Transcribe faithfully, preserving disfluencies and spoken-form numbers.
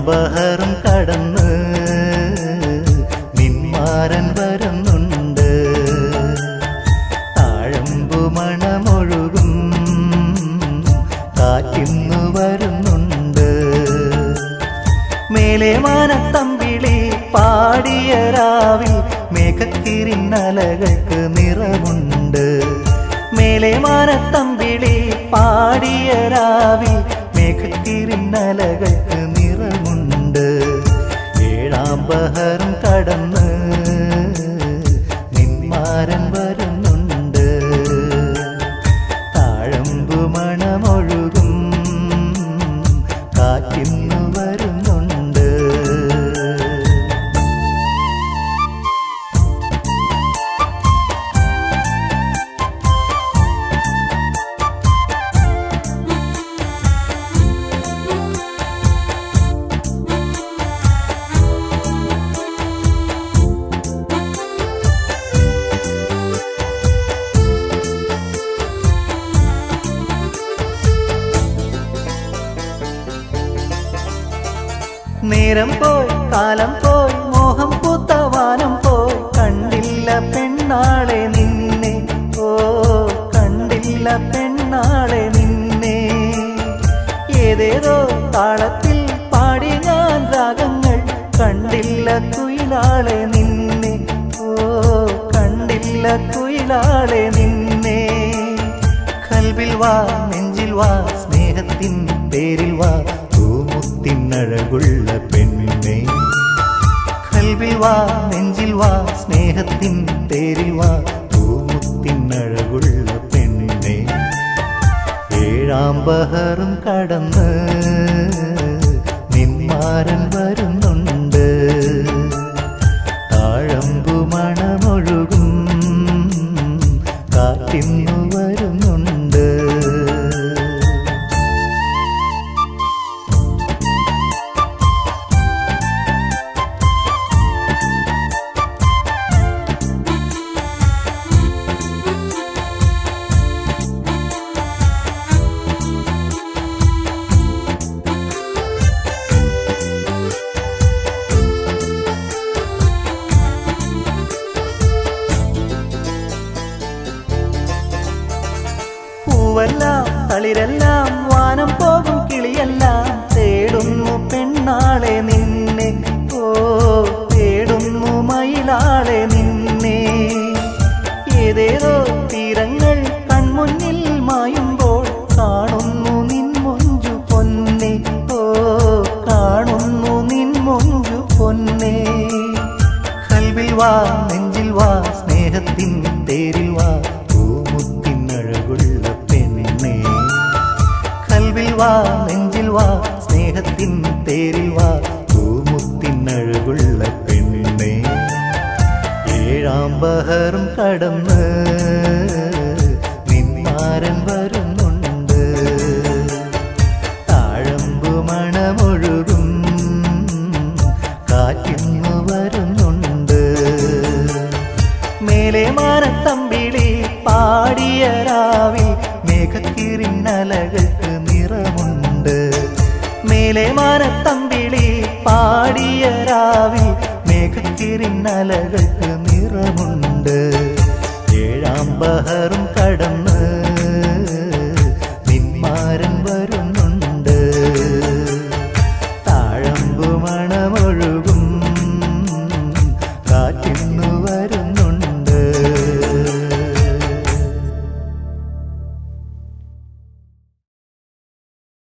ഏഴാമ്പഹറും കടന്ന് നിന്മാരൻ വരുന്നുണ്ട്. താഴമ്പു മണമൊഴുകും കാറ്റിന്നു വരുന്നുണ്ട്. മേലെ മാനത്തമ്പിളി പാടിയ രാവിൽ മേഘക്കിരിന്നലകൾക്ക് നിറമുണ്ട്. മേലെ മാനത്തമ്പിളി പാടിയ രാവിൽ മേഘക്കിരിന്നലകൾക്ക് നിറമുണ്ട്. ഏഴാമ്പഹറും കടന്ന് നിന്മാരൻ വരുന്നുണ്ട്. താഴമ്പു മണമൊഴുകും കാറ്റിന്നു വരുന്നുണ്ട്. നേരം പോയി കാലം പോയി മോഹം പൂത്ത വാനം പോയി കണ്ടില്ല പെണ്ണാളെ നിന്നെ. ഓ കണ്ടില്ല പെണ്ണാളെ നിന്നെ. ഏതേതോ താളത്തിൽ പാടി ഞാൻ രാഗങ്ങൾ കണ്ടില്ല കുയിലാളെ നിന്നെ. ഓ കണ്ടില്ല കുയിലാളെ നിന്നെ. കൽവിൽ വാ നെഞ്ചിൽ വാ സ്നേഹത്തിൻ പേരിൽ വാ ത്തിനഴകുള്ള പെണ്ണെ. കൽവിൽ വാ നെഞ്ചിൽ വാ സ്നേഹത്തിൻ പേരിൽ വാ പൂമുത്തിനഴകുള്ള പെണ്ണെ. ഏഴാമ്പഹറും കടന്ന് നിന്മാരൻ വരുന്നുണ്ട്. താഴമ്പു മണമൊഴുകും കാറ്റിന്നു വരുന്നുണ്ട്. പൂവെല്ലാം തളിരെല്ലാം വാനം പോകും കിളിയെല്ലാം തേടുന്നു പെണ്ണാളെ നിന്നെ. ഓ തേടുന്നു മയിലാളെ നിന്നെ. ഏതേതോ തീരങ്ങൾ കൺമുന്നിൽ മായുമ്പോൾ കാണുന്നു നിൻ മൊഞ്ചു പൊന്നെ. ഓ കാണുന്നു നിൻ മൊഞ്ചു പൊന്നെ. കൽവിൽ വാ നെഞ്ചിൽ വാ സ്നേഹത്തിൻ തേരിൽ വാ പൂമുത്തിനഴകുള്ള പെണ്ണെ. കൽവിൽ വാ നെഞ്ചിൽ വാ സ്നേഹത്തിൻ തേരിൽ വാ പൂമുത്തിനഴകുള്ള പെണ്ണെ. ഏഴാമ്പഹറും കടന്ന് നിന്മാരൻ വരുന്നുണ്ട്. താഴമ്പു മണമൊഴുകും കാറ്റിന്നു വരുന്നുണ്ട്. മേലെ മാനത്തമ്പിളി പാടിയ രാവിൽ മേഘക്കിരിന്നലകൾക്ക് നിറമുണ്ട്. മേലെ മാനത്തമ്പിളി പാടിയ രാവിൽ മേഘക്കിരിന്നലകൾക്ക് നിറമുണ്ട്. ഏഴാമ്പഹറും കടന്ന്